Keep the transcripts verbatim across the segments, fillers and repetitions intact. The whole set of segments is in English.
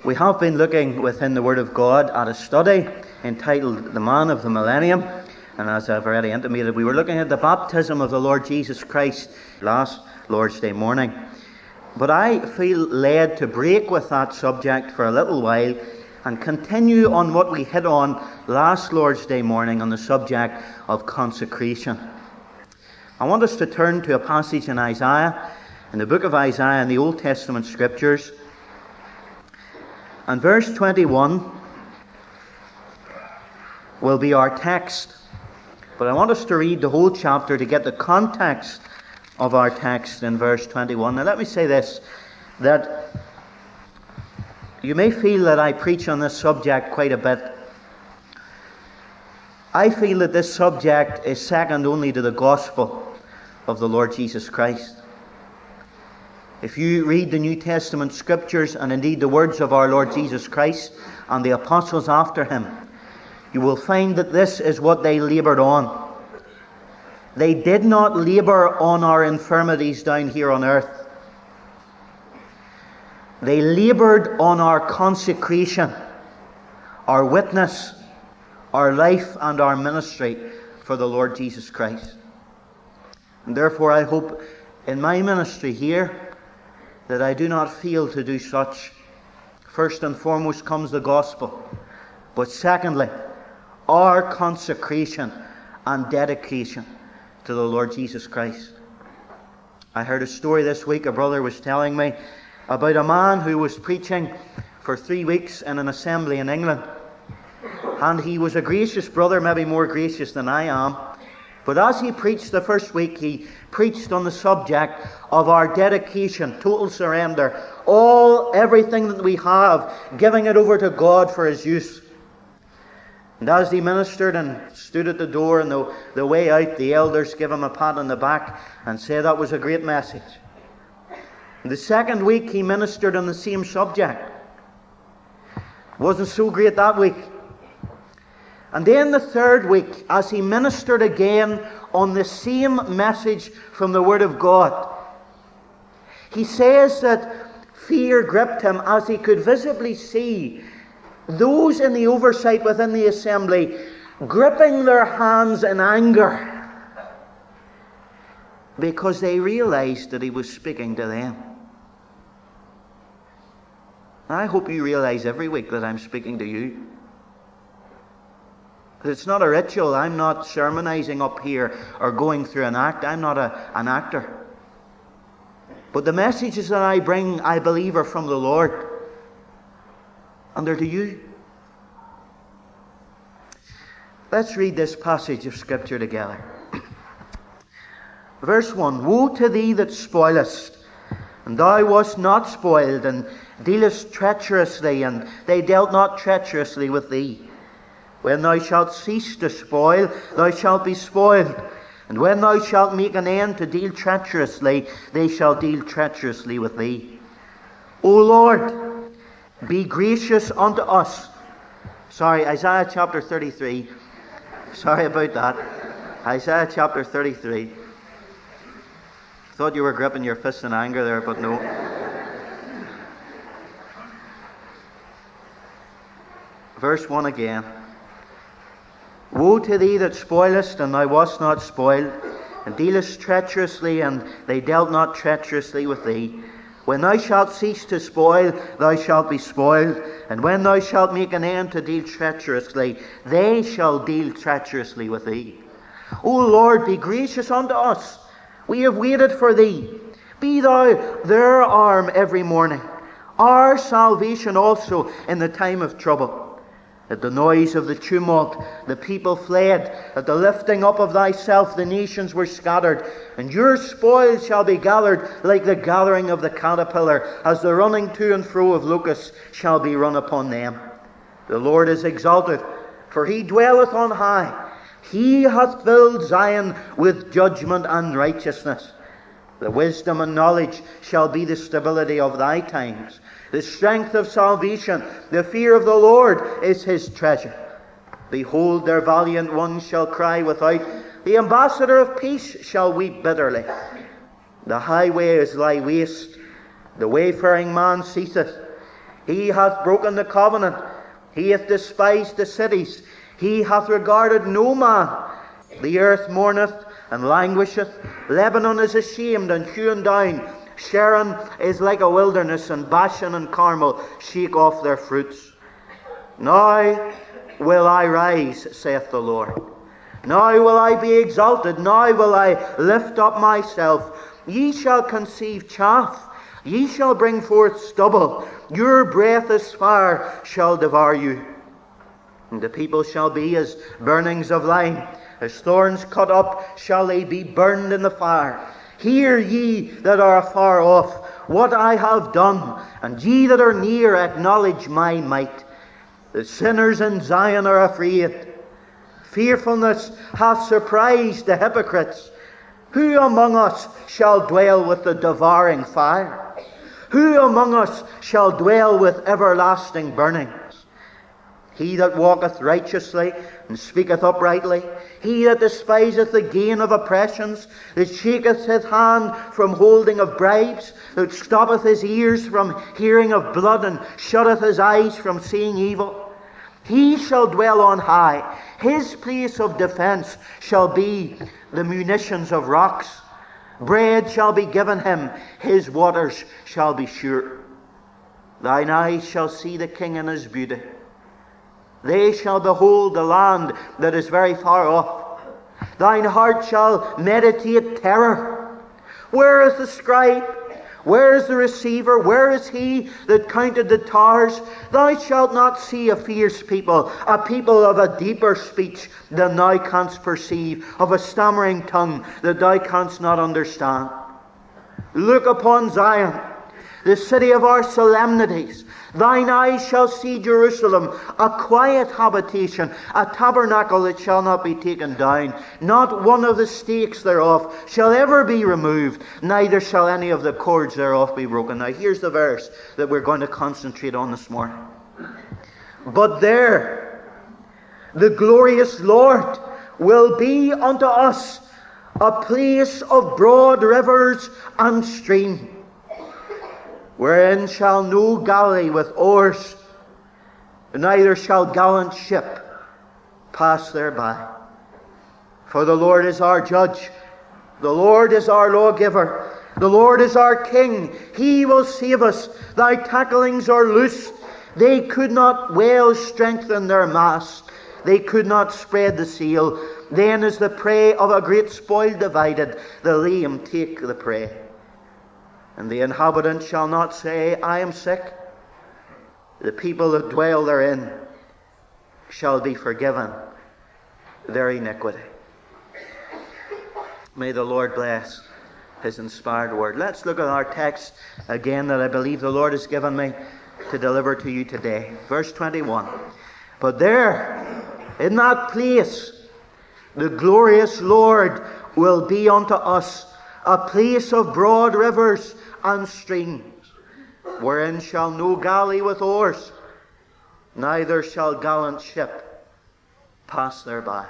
We have been looking within the Word of God at a study entitled The Man of the Millennium, and as I've already intimated, we were looking at the baptism of the Lord Jesus Christ last Lord's Day morning. But I feel led to break with that subject for a little while and continue on what we hit on last Lord's Day morning on the subject of consecration. I want us to turn to a passage in Isaiah, in the book of Isaiah in the Old Testament Scriptures. And verse twenty-one will be our text. But I want us to read the whole chapter to get the context of our text in verse twenty-one. Now let me say this, that you may feel that I preach on this subject quite a bit. I feel that this subject is second only to the gospel of the Lord Jesus Christ. If you read the New Testament Scriptures, and indeed the words of our Lord Jesus Christ and the apostles after him, you will find that this is what they laboured on. They did not labour on our infirmities down here on earth. They laboured on our consecration, our witness, our life and our ministry for the Lord Jesus Christ. And therefore I hope in my ministry here that I do not fail to do such. First and foremost comes the gospel, but secondly, our consecration and dedication to the Lord Jesus Christ. I heard a story this week, a brother was telling me, about a man who was preaching for three weeks in an assembly in England. And he was a gracious brother, maybe more gracious than I am. But as he preached the first week, he preached on the subject of our dedication, total surrender, all, everything that we have, giving it over to God for His use. And as he ministered and stood at the door and the, the way out, the elders gave him a pat on the back and said that was a great message. And the second week he ministered on the same subject. Wasn't so great that week. And then the third week, as he ministered again on the same message from the Word of God, he says that fear gripped him as he could visibly see those in the oversight within the assembly gripping their hands in anger because they realized that he was speaking to them. And I hope you realize every week that I'm speaking to you. It's not a ritual. I'm not sermonizing up here or going through an act. I'm not a, an actor. But the messages that I bring, I believe, are from the Lord. And they're to you. Let's read this passage of Scripture together. Verse one. Woe to thee that spoilest, and thou wast not spoiled, and dealest treacherously, and they dealt not treacherously with thee. When thou shalt cease to spoil, thou shalt be spoiled. And when thou shalt make an end to deal treacherously, they shall deal treacherously with thee. O Lord, be gracious unto us. Sorry, Isaiah chapter thirty-three. Sorry about that. Isaiah chapter thirty-three. Thought you were gripping your fist in anger there, but no. Verse one again. Woe to thee that spoilest, and thou wast not spoiled, and dealest treacherously, and they dealt not treacherously with thee. When thou shalt cease to spoil, thou shalt be spoiled, and when thou shalt make an end to deal treacherously, they shall deal treacherously with thee. O Lord, be gracious unto us. We have waited for thee. Be thou their arm every morning, our salvation also in the time of trouble. At the noise of the tumult, the people fled. At the lifting up of thyself, the nations were scattered. And your spoil shall be gathered like the gathering of the caterpillar, as the running to and fro of locusts shall be run upon them. The Lord is exalted, for he dwelleth on high. He hath filled Zion with judgment and righteousness. The wisdom and knowledge shall be the stability of thy times. The strength of salvation, the fear of the Lord is his treasure. Behold, their valiant ones shall cry without. The ambassador of peace shall weep bitterly. The highways lie waste. The wayfaring man ceaseth. He hath broken the covenant. He hath despised the cities. He hath regarded no man. The earth mourneth and languisheth. Lebanon is ashamed and hewn down. Sharon is like a wilderness, and Bashan and Carmel shake off their fruits. Now will I rise, saith the Lord. Now will I be exalted. Now will I lift up myself. Ye shall conceive chaff. Ye shall bring forth stubble. Your breath as fire shall devour you. And the people shall be as burnings of lime. As thorns cut up shall they be burned in the fire. Hear ye that are afar off what I have done, and ye that are near acknowledge my might. The sinners in Zion are afraid. Fearfulness hath surprised the hypocrites. Who among us shall dwell with the devouring fire? Who among us shall dwell with everlasting burnings? He that walketh righteously and speaketh uprightly, he that despiseth the gain of oppressions, that shaketh his hand from holding of bribes, that stoppeth his ears from hearing of blood, and shutteth his eyes from seeing evil, he shall dwell on high. His place of defence shall be the munitions of rocks. Bread shall be given him, his waters shall be sure. Thine eyes shall see the King in his beauty. They shall behold the land that is very far off. Thine heart shall meditate terror. Where is the scribe? Where is the receiver? Where is he that counted the towers? Thou shalt not see a fierce people, a people of a deeper speech than thou canst perceive, of a stammering tongue that thou canst not understand. Look upon Zion, the city of our solemnities. Thine eyes shall see Jerusalem, a quiet habitation, a tabernacle that shall not be taken down. Not one of the stakes thereof shall ever be removed, neither shall any of the cords thereof be broken. Now here's the verse that we're going to concentrate on this morning. But there the glorious Lord will be unto us a place of broad rivers and streams, wherein shall no galley with oars, neither shall gallant ship pass thereby. For the Lord is our judge, the Lord is our lawgiver, the Lord is our king. He will save us. Thy tacklings are loosed. They could not well strengthen their mast. They could not spread the sail. Then is the prey of a great spoil divided. The lame take the prey. And the inhabitant shall not say, I am sick. The people that dwell therein shall be forgiven their iniquity. May the Lord bless his inspired word. Let's look at our text again that I believe the Lord has given me to deliver to you today. Verse twenty-one. But there, in that place, the glorious Lord will be unto us a place of broad rivers and streams, wherein shall no galley with oars, neither shall gallant ship pass thereby.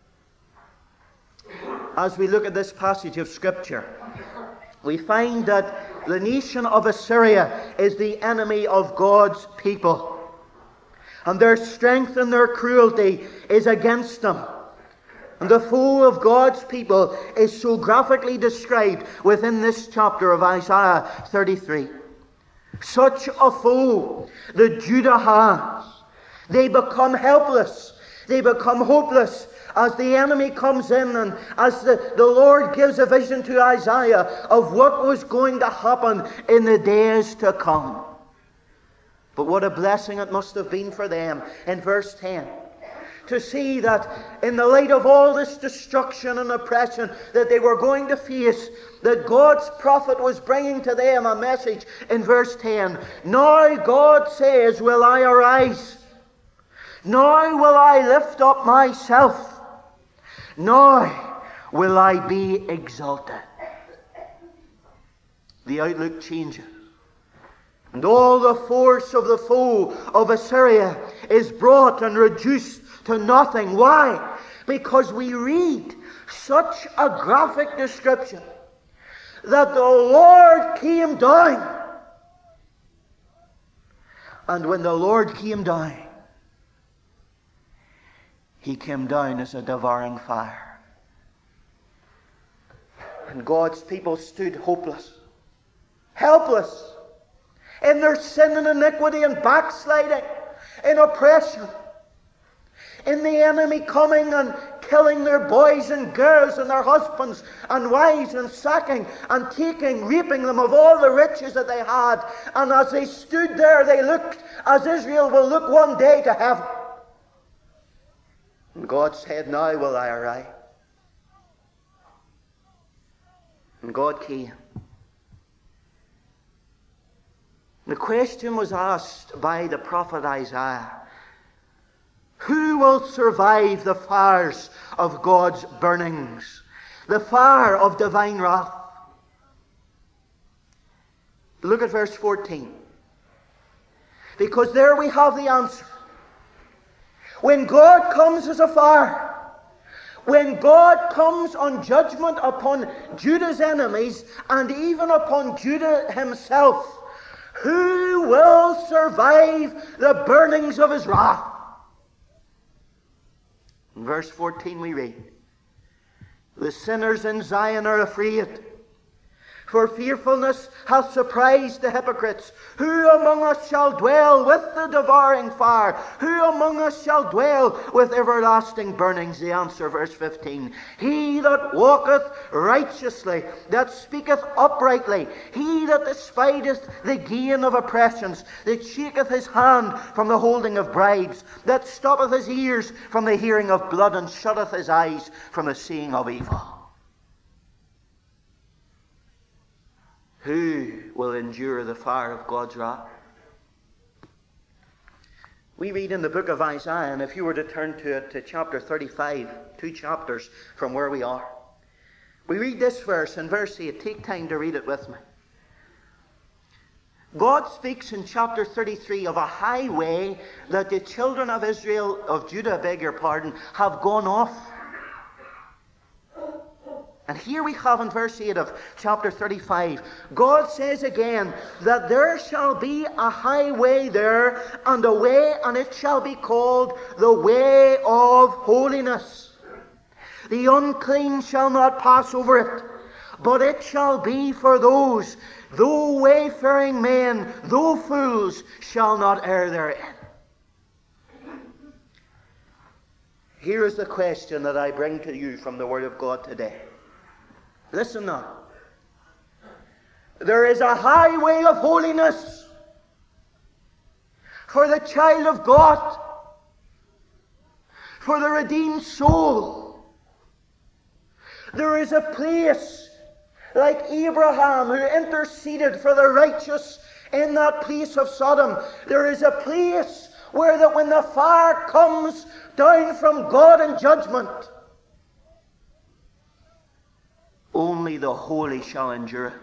As we look at this passage of Scripture, we find that the nation of Assyria is the enemy of God's people, and their strength and their cruelty is against them. And the foe of God's people is so graphically described within this chapter of Isaiah thirty-three. Such a foe that Judah has. They become helpless. They become hopeless as the enemy comes in, and as the, the Lord gives a vision to Isaiah of what was going to happen in the days to come. But what a blessing it must have been for them in verse ten. To see that in the light of all this destruction and oppression that they were going to face, that God's prophet was bringing to them a message in verse ten. Now God says, will I arise? Now will I lift up myself? Now will I be exalted? The outlook changes. And all the force of the foe of Assyria is brought and reduced to nothing. Why? Because we read such a graphic description that the Lord came down And when the Lord came down, he came down as a devouring fire. And God's people stood hopeless, helpless, in their sin and iniquity and backsliding, in oppression, in the enemy coming and killing their boys and girls and their husbands and wives and sacking and taking, raping them of all the riches that they had. And as they stood there, they looked as Israel will look one day to heaven. And God said, now will I arise. And God came. The question was asked by the prophet Isaiah, who will survive the fires of God's burnings, the fire of divine wrath? Look at verse fourteen. Because there we have the answer. When God comes as a fire, when God comes on judgment upon Judah's enemies and even upon Judah himself, who will survive the burnings of his wrath? In verse fourteen we read, the sinners in Zion are afraid, for fearfulness hath surprised the hypocrites. Who among us shall dwell with the devouring fire? Who among us shall dwell with everlasting burnings? The answer, verse fifteen. He that walketh righteously, that speaketh uprightly, he that despiseth the gain of oppressions, that shaketh his hand from the holding of bribes, that stoppeth his ears from the hearing of blood, and shutteth his eyes from the seeing of evil. Who will endure the fire of God's wrath? We read in the book of Isaiah, and if you were to turn to it, to chapter thirty-five, two chapters from where we are, we read this verse, in verse eight. Take time to read it with me. God speaks in chapter thirty-three of a highway that the children of Israel, of Judah, beg your pardon, have gone off. And here we have in verse eight of chapter thirty-five, God says again that there shall be a highway there, and a way, and it shall be called the way of holiness. The unclean shall not pass over it, but it shall be for those, though wayfaring men, though fools, shall not err therein. Here is the question that I bring to you from the Word of God today. Listen now. There is a highway of holiness for the child of God, for the redeemed soul. There is a place like Abraham, who interceded for the righteous in that place of Sodom. There is a place where that when the fire comes down from God in judgment, only the holy shall endure it.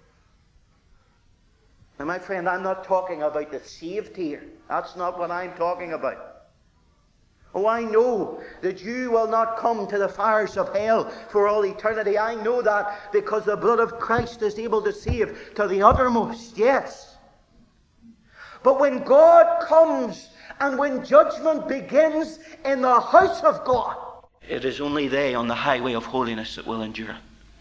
Now, my friend, I'm not talking about the saved here. That's not what I'm talking about. Oh, I know that you will not come to the fires of hell for all eternity. I know that because the blood of Christ is able to save to the uttermost. Yes. But when God comes and when judgment begins in the house of God, it is only they on the highway of holiness that will endure.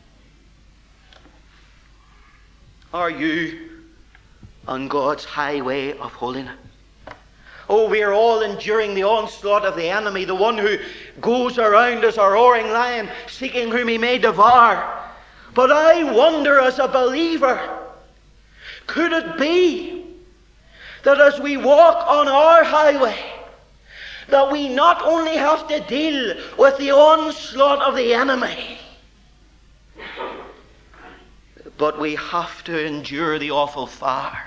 Are you on God's highway of holiness? Oh, we are all enduring the onslaught of the enemy, the one who goes around as a roaring lion, seeking whom he may devour. But I wonder, as a believer, could it be that as we walk on our highway, that we not only have to deal with the onslaught of the enemy, but we have to endure the awful fire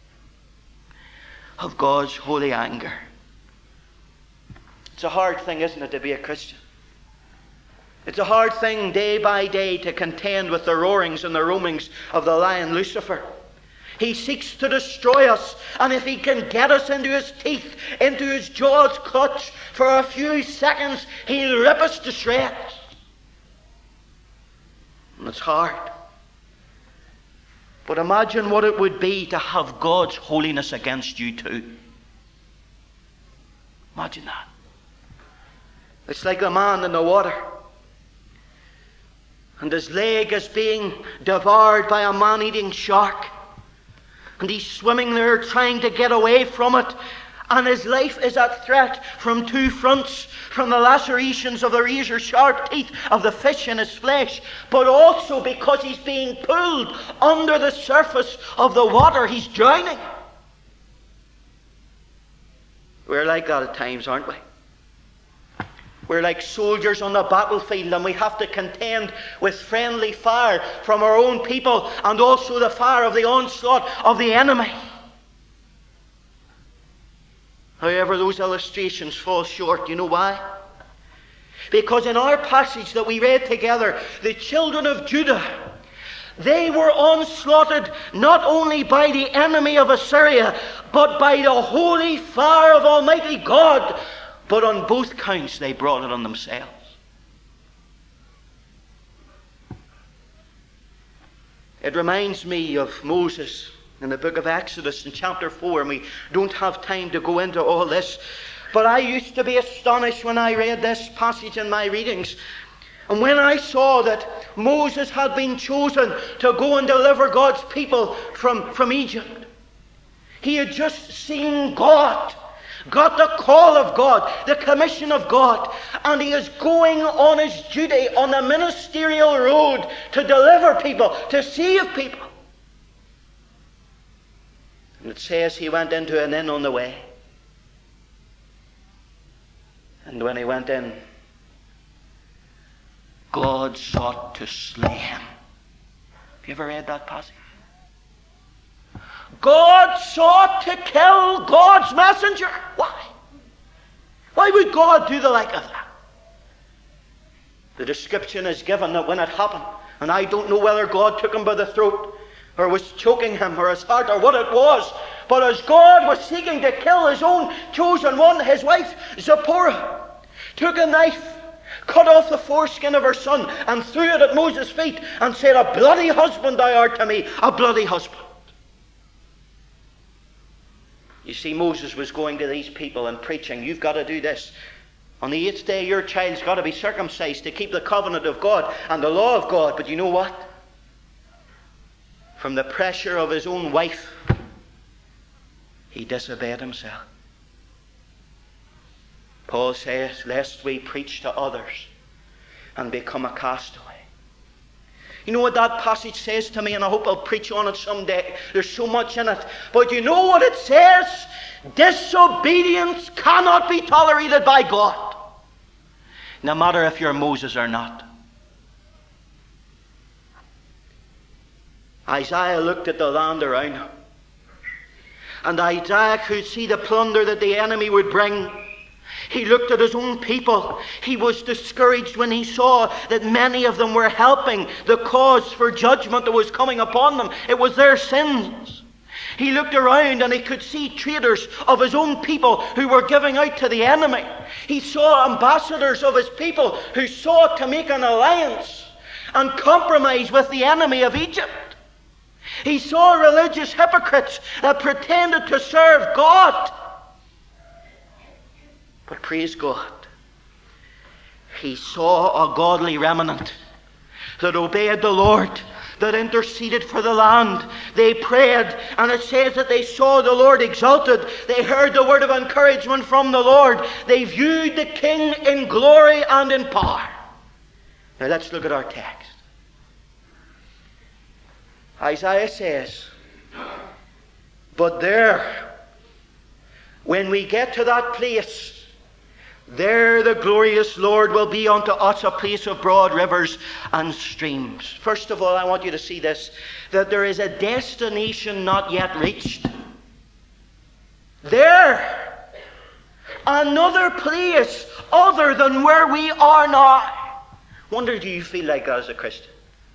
of God's holy anger. It's a hard thing, isn't it, to be a Christian? It's a hard thing day by day to contend with the roarings and the roamings of the lion Lucifer. He seeks to destroy us, and if he can get us into his teeth, into his jaw's clutch for a few seconds, he'll rip us to shreds. And it's hard. But imagine what it would be to have God's holiness against you too. Imagine that. It's like the man in the water, and his leg is being devoured by a man-eating shark, and he's swimming there trying to get away from it, and his life is at threat from two fronts: from the lacerations of the razor-sharp teeth of the fish in his flesh, but also because he's being pulled under the surface of the water. He's drowning. We're like that at times, aren't we? We're like soldiers on the battlefield, and we have to contend with friendly fire from our own people and also the fire of the onslaught of the enemy. However, those illustrations fall short. You know why? Because in our passage that we read together, the children of Judah, they were onslaughted not only by the enemy of Assyria, but by the holy fire of Almighty God. But on both counts they brought it on themselves. It reminds me of Moses in the book of Exodus in chapter four, and we don't have time to go into all this. But I used to be astonished when I read this passage in my readings. And when I saw that Moses had been chosen to go and deliver God's people from, from Egypt, he had just seen God, got the call of God, the commission of God, and he is going on his duty on the ministerial road to deliver people, to save people. And it says he went into an inn on the way. And when he went in, God sought to slay him. Have you ever read that passage? God sought to kill God's messenger. Why? Why would God do the like of that? The description is given that when it happened, and I don't know whether God took him by the throat, or was choking him, or his heart, or what it was, but as God was seeking to kill his own chosen one, his wife Zipporah took a knife, cut off the foreskin of her son, and threw it at Moses' feet, and said, "A bloody husband thou art to me, a bloody husband." You see, Moses was going to these people and preaching, "You've got to do this. On the eighth day your child's got to be circumcised to keep the covenant of God and the law of God." But you know what? From the pressure of his own wife, he disobeyed himself. Paul says, "Lest we preach to others and become a castaway." You know what that passage says to me, and I hope I'll preach on it someday. There's so much in it. But you know what it says? Disobedience cannot be tolerated by God, no matter if you're Moses or not. Isaiah looked at the land around him, and Isaiah could see the plunder that the enemy would bring. He looked at his own people. He was discouraged when he saw that many of them were helping the cause for judgment that was coming upon them. It was their sins. He looked around and he could see traitors of his own people who were giving out to the enemy. He saw ambassadors of his people who sought to make an alliance and compromise with the enemy of Egypt. He saw religious hypocrites that pretended to serve God. But praise God, he saw a godly remnant that obeyed the Lord, that interceded for the land. They prayed, and it says that they saw the Lord exalted. They heard the word of encouragement from the Lord. They viewed the King in glory and in power. Now let's look at our text. Isaiah says, "But there, when we get to that place, there the glorious Lord will be unto us a place of broad rivers and streams." First of all, I want you to see this, that there is a destination not yet reached. There, another place other than where we are now. Wonder, do you feel like that as a Christian?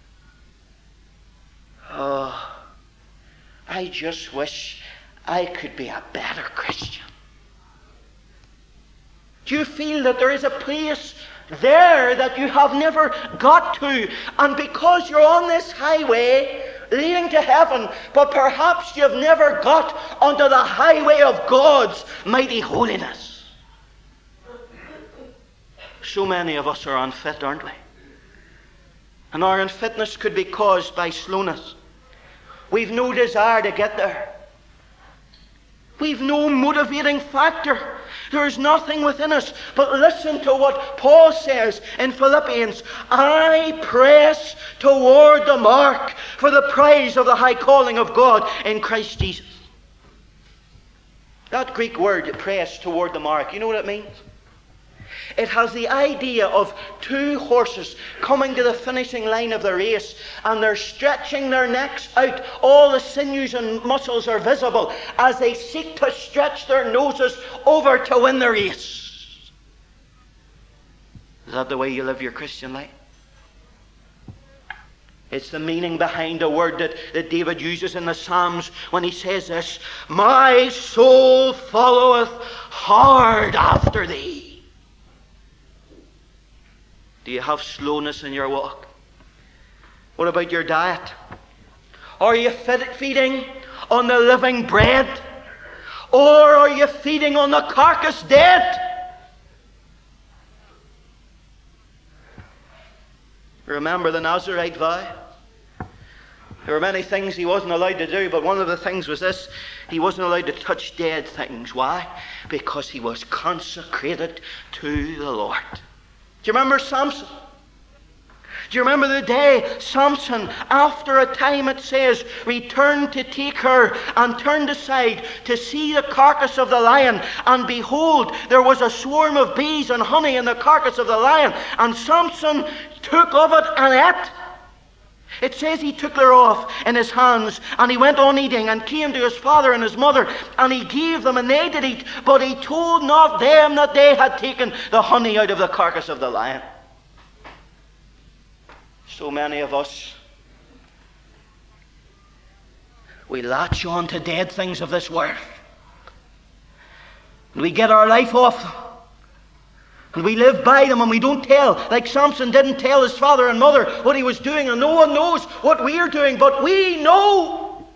Oh, I just wish I could be a better Christian. Do you feel that there is a place there that you have never got to? And because you're on this highway, leading to heaven, but perhaps you've never got onto the highway of God's mighty holiness. So many of us are unfit, aren't we? And our unfitness could be caused by slowness. We've no desire to get there. We've no motivating factor. There's nothing within us. But listen to what Paul says in Philippians. I press toward the mark for the prize of the high calling of God in Christ Jesus. That Greek word, press toward the mark, you know what it means? It has the idea of two horses coming to the finishing line of the race, and they're stretching their necks out. All the sinews and muscles are visible as they seek to stretch their noses over to win the race. Is that the way you live your Christian life? It's the meaning behind a word that, that David uses in the Psalms when he says this: my soul followeth hard after thee. Do you have slowness in your walk? What about your diet? Are you feeding on the living bread? Or are you feeding on the carcass dead? Remember the Nazirite vow? There were many things he wasn't allowed to do, but one of the things was this: he wasn't allowed to touch dead things. Why? Because he was consecrated to the Lord. Do you remember Samson? Do you remember the day Samson, after a time it says, returned to take her and turned aside to see the carcass of the lion, and behold, there was a swarm of bees and honey in the carcass of the lion, and Samson took of it and ate. It says he took thereof in his hands, and he went on eating, and came to his father and his mother, and he gave them, and they did eat, but he told not them that they had taken the honey out of the carcass of the lion. So many of us, we latch on to dead things of this world, and we get our life off them. And we live by them, and we don't tell, like Samson didn't tell his father and mother what he was doing, and no one knows what we're doing, but we know.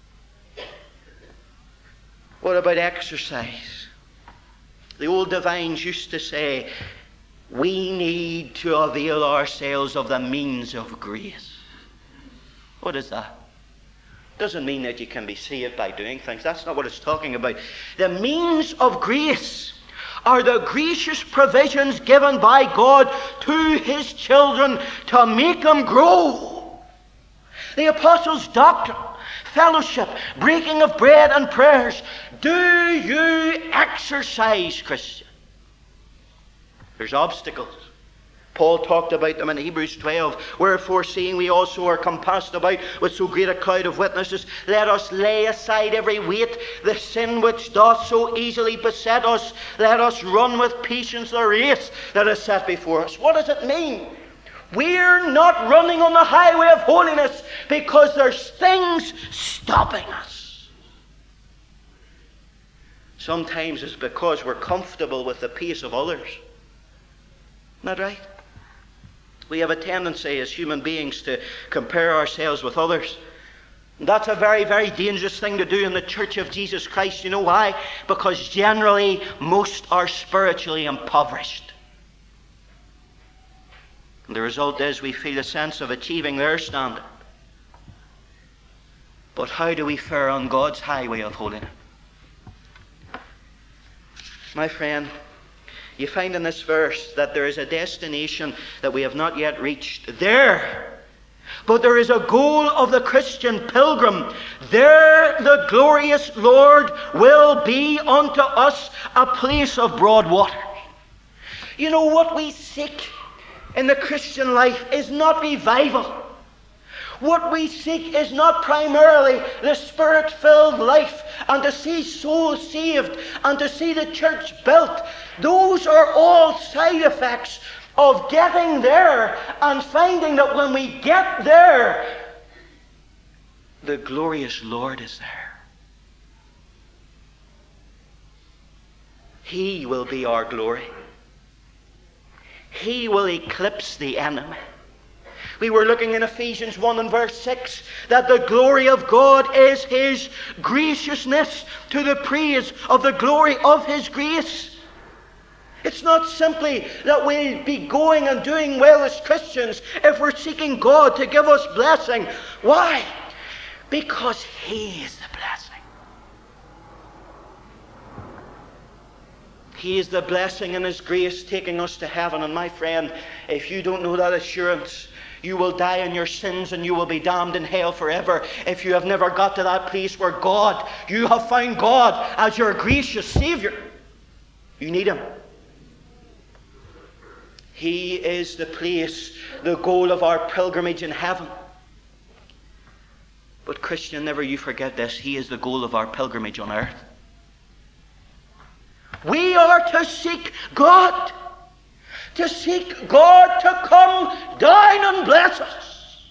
What about exercise? The old divines used to say, we need to avail ourselves of the means of grace. What is that? Doesn't mean that you can be saved by doing things. That's not what it's talking about. The means of grace are the gracious provisions given by God to his children to make them grow. The apostles' doctrine, fellowship, breaking of bread and prayers. Do you exercise, Christian? There's obstacles. Paul talked about them in Hebrews twelve. Wherefore, seeing we also are compassed about with so great a cloud of witnesses, let us lay aside every weight, the sin which doth so easily beset us. Let us run with patience the race that is set before us. What does it mean? We're not running on the highway of holiness because there's things stopping us. Sometimes it's because we're comfortable with the pace of others. Isn't that right? We have a tendency as human beings to compare ourselves with others. And that's a very, very dangerous thing to do in the Church of Jesus Christ. You know why? Because generally most are spiritually impoverished. And the result is we feel a sense of achieving their standard. But how do we fare on God's highway of holiness? My friend, you find in this verse that there is a destination that we have not yet reached. There, but there is a goal of the Christian pilgrim. There the glorious Lord will be unto us a place of broad waters. You know, what we seek in the Christian life is not revival. What we seek is not primarily the Spirit-filled life and to see souls saved and to see the church built. Those are all side effects of getting there and finding that when we get there, the glorious Lord is there. He will be our glory. He will eclipse the enemy. We were looking in Ephesians one and verse six, that the glory of God is His graciousness, to the praise of the glory of His grace. It's not simply that we'll be going and doing well as Christians if we're seeking God to give us blessing. Why? Because He is the blessing. He is the blessing in His grace taking us to heaven. And my friend, if you don't know that assurance, you will die in your sins and you will be damned in hell forever if you have never got to that place where God, you have found God as your gracious Savior. You need Him. He is the place, the goal of our pilgrimage in heaven. But Christian, never you forget this. He is the goal of our pilgrimage on earth. We are to seek God. To seek God to come down and bless us.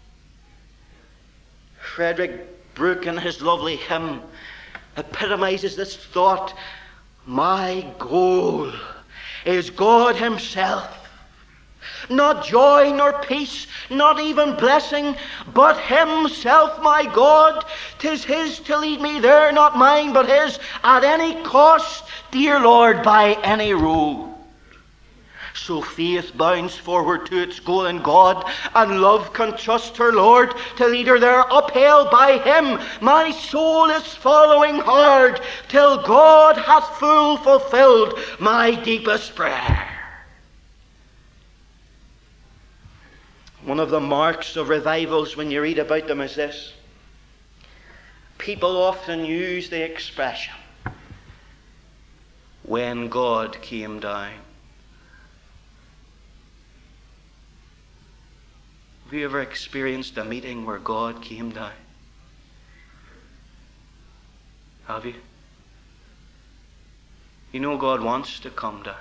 Frederick Brooke, in his lovely hymn, epitomizes this thought. My goal is God Himself. Not joy nor peace, not even blessing, but Himself, my God. 'Tis His to lead me there, not mine, but His, at any cost, dear Lord, by any road. So faith bounds forward to its goal in God, and love can trust her Lord to lead her there, upheld by Him. My soul is following hard, till God hath full fulfilled my deepest prayer. One of the marks of revivals when you read about them is this. People often use the expression, when God came down. Have you ever experienced a meeting where God came down? Have you? You know God wants to come down.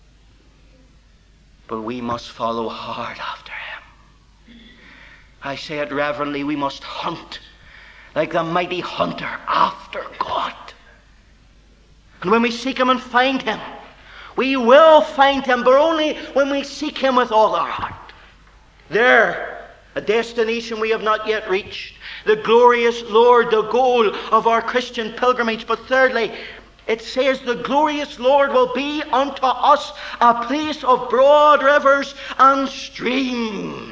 But we must follow hard after Him. I say it reverently, we must hunt like the mighty hunter after God. And when we seek Him and find Him, we will find Him, but only when we seek Him with all our heart. There, a destination we have not yet reached. The glorious Lord, the goal of our Christian pilgrimage. But thirdly, it says the glorious Lord will be unto us a place of broad rivers and streams.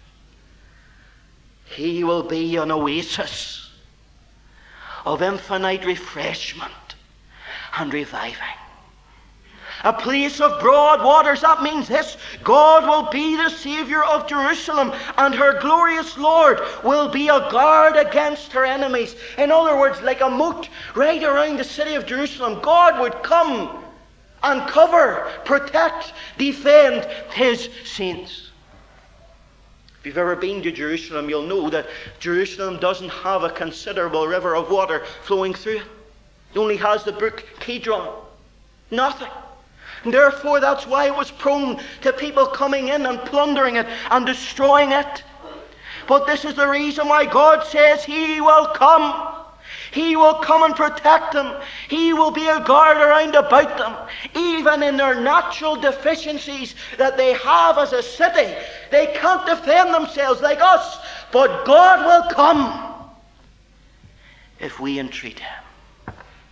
He will be an oasis of infinite refreshment and reviving. A place of broad waters. That means this. God will be the Savior of Jerusalem, and her glorious Lord will be a guard against her enemies. In other words, like a moat right around the city of Jerusalem. God would come and cover, protect, defend His saints. If you've ever been to Jerusalem, you'll know that Jerusalem doesn't have a considerable river of water flowing through it. It only has the brook Kidron. Nothing. And therefore, that's why it was prone to people coming in and plundering it and destroying it. But this is the reason why God says He will come. He will come and protect them. He will be a guard around about them. Even in their natural deficiencies that they have as a city, they can't defend themselves like us. But God will come if we entreat Him.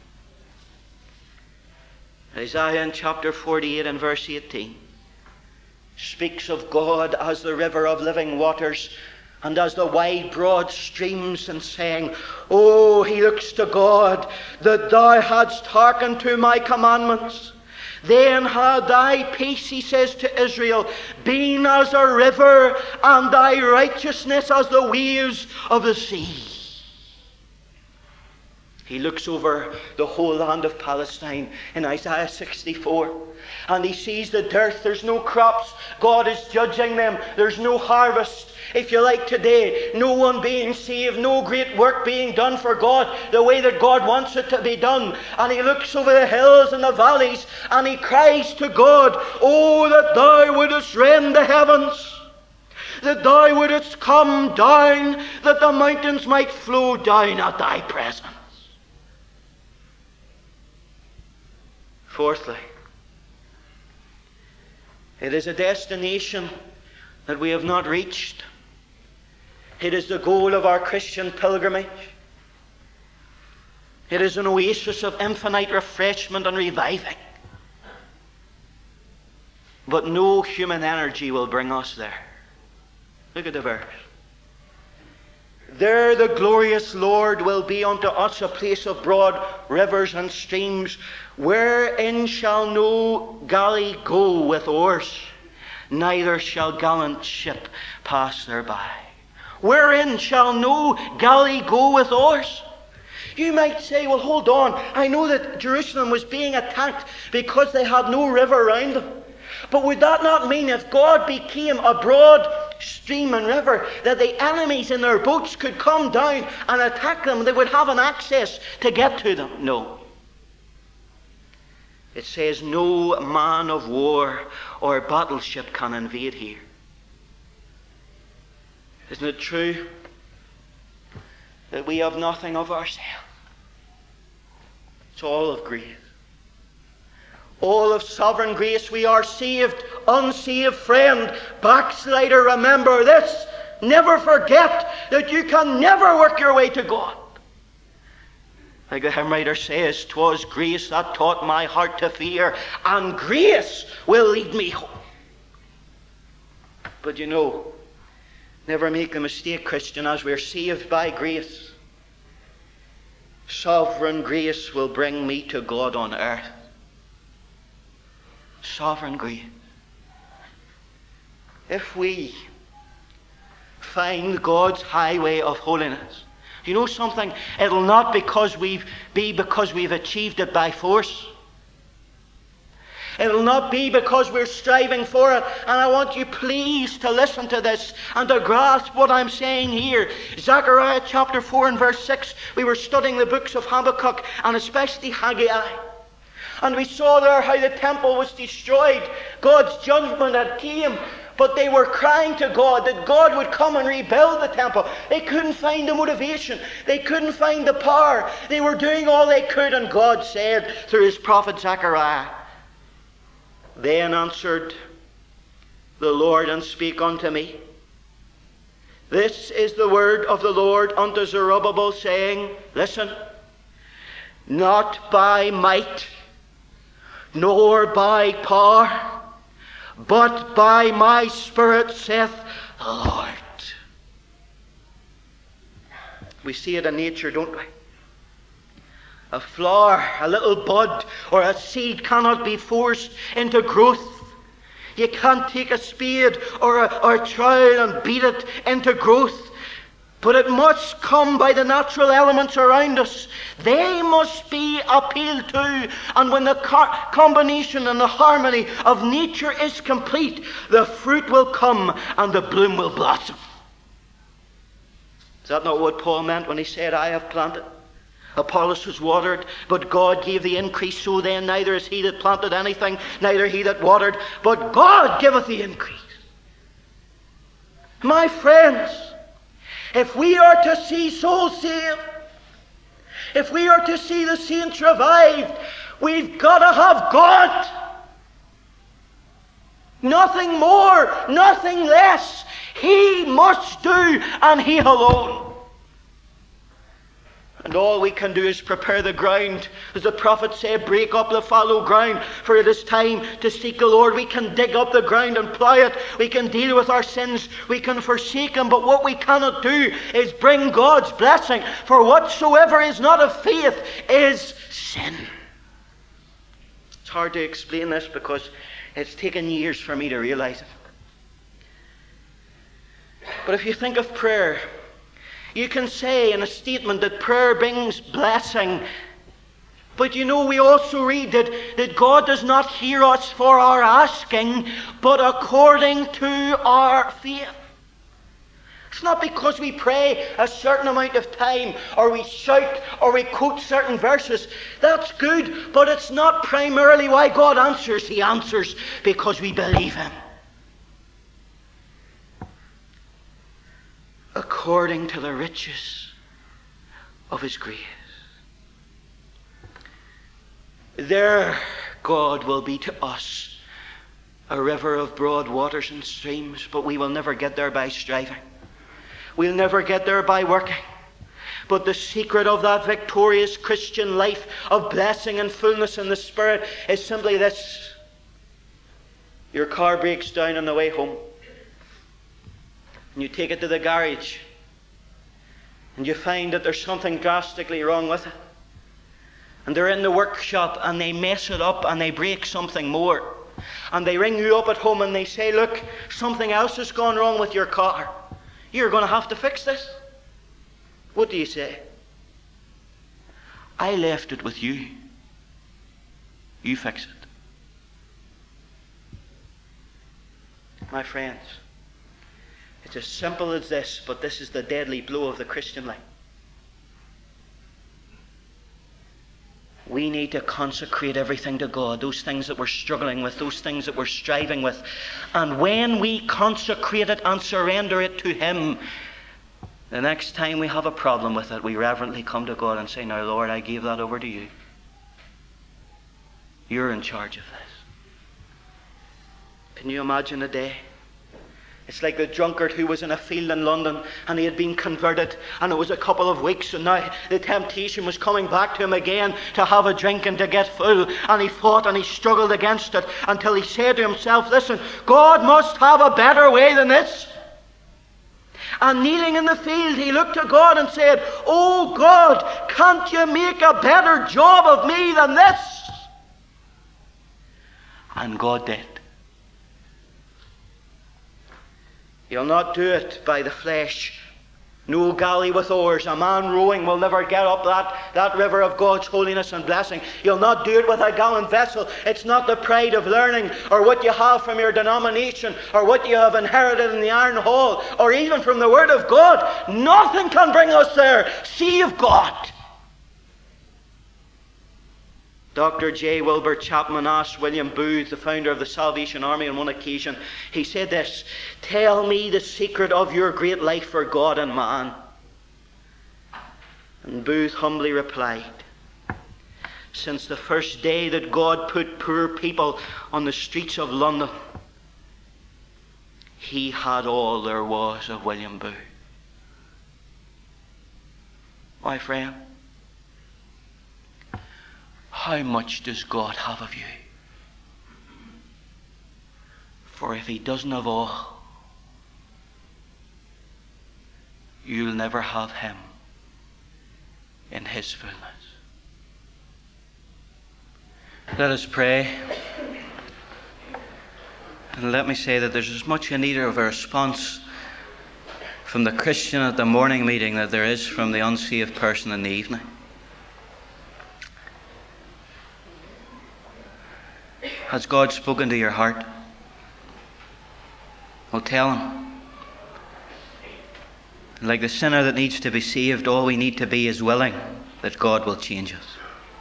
Isaiah in chapter forty-eight and verse eighteen speaks of God as the river of living waters and as the wide broad streams, and saying, oh, he looks to God that thou hadst hearkened to my commandments. Then had thy peace, he says to Israel, been as a river, and thy righteousness as the waves of the sea. He looks over the whole land of Palestine in Isaiah sixty-four, and he sees the dearth. There's no crops. God is judging them. There's no harvest. If you like today, no one being saved, no great work being done for God the way that God wants it to be done. And he looks over the hills and the valleys, and he cries to God, oh, that thou wouldest rend the heavens, that thou wouldest come down, that the mountains might flow down at thy presence. Fourthly, it is a destination that we have not reached. It is the goal of our Christian pilgrimage. It is an oasis of infinite refreshment and reviving. But no human energy will bring us there. Look at the verse. There the glorious Lord will be unto us a place of broad rivers and streams, wherein shall no galley go with oars, neither shall gallant ship pass thereby. Wherein shall no galley go with oars? You might say, well, hold on. I know that Jerusalem was being attacked because they had no river around them. But would that not mean if God became a broad stream and river, that the enemies in their boats could come down and attack them? They would have an access to get to them? No. It says no man of war or battleship can invade here. Isn't it true that we have nothing of ourselves? It's all of grace. All of sovereign grace. We are saved, unsaved friend, backslider. Remember this. Never forget that you can never work your way to God. Like the hymn writer says, "'Twas grace that taught my heart to fear, and grace will lead me home." But you know, never make the mistake, Christian, as we're saved by grace, sovereign grace will bring me to God on earth. Sovereign grace. If we find God's highway of holiness, you know something? It'll not because we've, be because we've achieved it by force. It'll not be because we're striving for it. And I want you please to listen to this and to grasp what I'm saying here. Zechariah chapter four and verse six. We were studying the books of Habakkuk and especially Haggai. And we saw there how the temple was destroyed. God's judgment had came. But they were crying to God that God would come and rebuild the temple. They couldn't find the motivation. They couldn't find the power. They were doing all they could. And God said through his prophet Zechariah, "Then answered the Lord and spake unto me, This is the word of the Lord unto Zerubbabel, saying," listen, "not by might, nor by power, but by my Spirit, saith the Lord." We see it in nature, don't we? A flower, a little bud, or a seed cannot be forced into growth. You can't take a spade or a, or a trowel and beat it into growth. But it must come by the natural elements around us. They must be appealed to. And when the co- combination and the harmony of nature is complete, the fruit will come and the bloom will blossom. Is that not what Paul meant when he said, "I have planted, Apollos was watered, but God gave the increase. So then neither is he that planted anything, neither he that watered, but God giveth the increase"? My friends, if we are to see souls saved, if we are to see the saints revived, we've got to have God. Nothing more, nothing less. He must do, and he alone. And all we can do is prepare the ground. As the prophet said, break up the fallow ground, for it is time to seek the Lord. We can dig up the ground and plough it. We can deal with our sins. We can forsake them. But what we cannot do is bring God's blessing. For whatsoever is not of faith is sin. It's hard to explain this because it's taken years for me to realize it. But if you think of prayer, you can say in a statement that prayer brings blessing. But you know, we also read that, that God does not hear us for our asking, but according to our faith. It's not because we pray a certain amount of time, or we shout, or we quote certain verses. That's good, but it's not primarily why God answers. He answers because we believe him. According to the riches of his grace. There God will be to us a river of broad waters and streams, but we will never get there by striving. We'll never get there by working. But the secret of that victorious Christian life of blessing and fullness in the Spirit is simply this. Your car breaks down on the way home. And you take it to the garage. And you find that there's something drastically wrong with it. And they're in the workshop and they mess it up and they break something more. And they ring you up at home and they say, look, something else has gone wrong with your car. You're going to have to fix this. What do you say? I left it with you. You fix it. My friends, it's as simple as this, but this is the deadly blow of the Christian life. We need to consecrate everything to God, those things that we're struggling with, those things that we're striving with. And when we consecrate it and surrender it to Him, the next time we have a problem with it, we reverently come to God and say, now Lord, I give that over to you. You're in charge of this. Can you imagine a day? It's like the drunkard who was in a field in London and he had been converted, and it was a couple of weeks, and now the temptation was coming back to him again to have a drink and to get full, and he fought and he struggled against it until he said to himself, listen, God must have a better way than this. And kneeling in the field, he looked to God and said, oh God, can't you make a better job of me than this? And God did. You'll not do it by the flesh. No galley with oars. A man rowing will never get up that, that river of God's holiness and blessing. You'll not do it with a gallon vessel. It's not the pride of learning or what you have from your denomination or what you have inherited in the iron hall or even from the Word of God. Nothing can bring us there save God. Doctor J. Wilbur Chapman asked William Booth, the founder of the Salvation Army, on one occasion, he said this, tell me the secret of your great life for God and man. And Booth humbly replied, since the first day that God put poor people on the streets of London, He had all there was of William Booth. My friend, how much does God have of you? For if He doesn't have all, you'll never have Him in His fullness. Let us pray. And let me say that there's as much in need of a response from the Christian at the morning meeting that there is from the unsaved person in the evening. Has God spoken to your heart? Well, tell Him. Like the sinner that needs to be saved, all we need to be is willing that God will change us.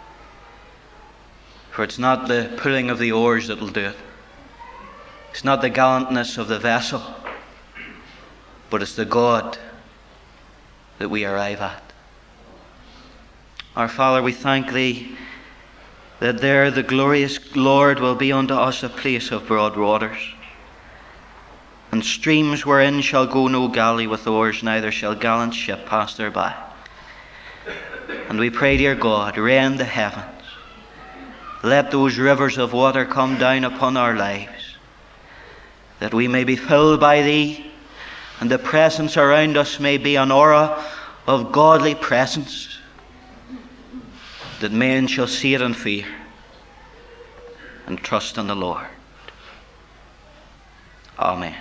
For it's not the pulling of the oars that will do it. It's not the gallantness of the vessel, but it's the God that we arrive at. Our Father, we thank Thee that there the glorious Lord will be unto us a place of broad waters, and streams wherein shall go no galley with oars, neither shall gallant ship pass thereby. And we pray, dear God, rend the heavens. Let those rivers of water come down upon our lives, that we may be filled by Thee, and the presence around us may be an aura of godly presence, that men shall see it and fear and trust in the Lord. Amen.